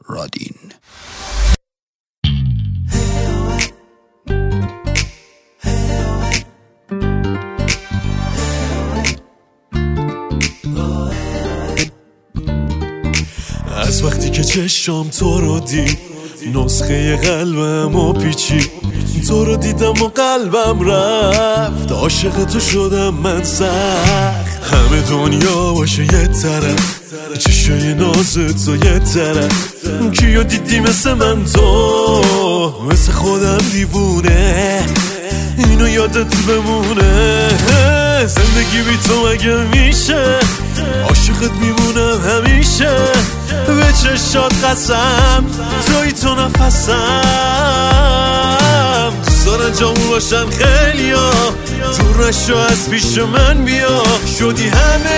رادین. از وقتی که چشم تو رو دید نسخه قلبم و پیچی، تو رو دیدم و قلبم رفت، عاشق تو شدم من سخت. همه دنیا باشه یه طرف، چشای نازت تو یه طرف، کیو دیدی مثل من تو، مثل خودم دیوونه، اینو یادت بمونه. زندگی بی تو مگه میشه، عاشقت میمونم همیشه، به چشات قسم توی تو نفسم. دوست دارن جامون باشن خیلیا، دور نشو از پیش من بیا، شدی همه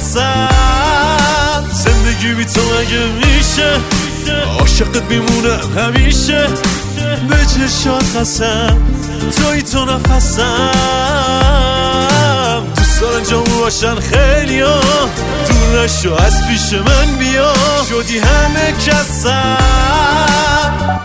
کسم. زندگی بی تو مگه میشه، عاشقت میمونم همیشه، به چشات قسم توی تو نفسم. دوست دارن جامون باشن خیلیا، دور نشو از پیش من بیا، شدی همه کسم.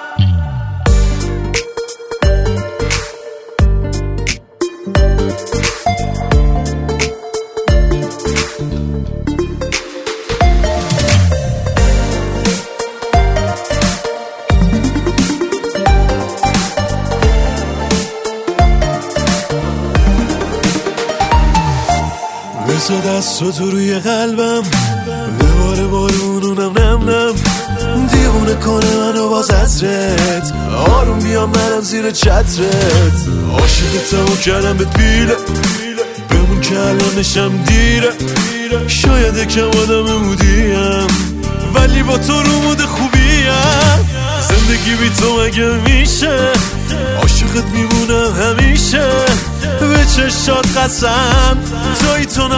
بزا دست تو روی قلبم، به بار بارونونم نم نم، دیوونه کنه منو باز عطرت، آروم بیام منم زیر چترت. عاشقتم و کردم بهت پیله، بمون که الان نشم دیره، شاید یکم آدم مودیم ولی با تو رو مود خوبیم. زندگی بی تو مگه میشه، عاشقت میمونم همیشه، به چشات قسم توی تو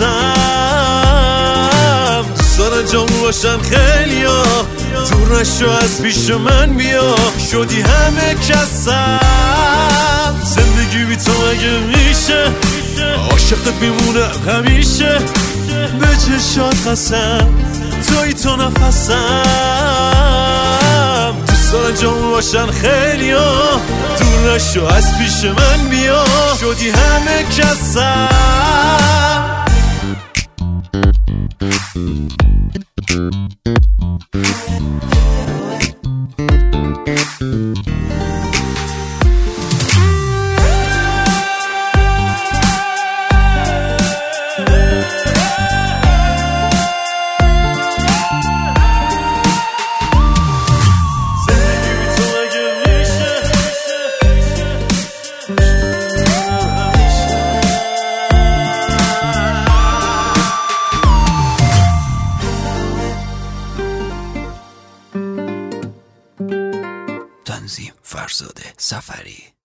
نفسم. دوست دارن جامون باشن خیلیا، دور نشو از پیش من بیا، شدی همه کسم. زندگی بی تو مگه میشه، عاشقت میمونم همیشه، به چشات قسم توی تو نفسم. دوست دارن جامون باشن خیلیا، دور نشو از پیش من بیا، شدی همه کسم. تنظیم فرزاد سفری.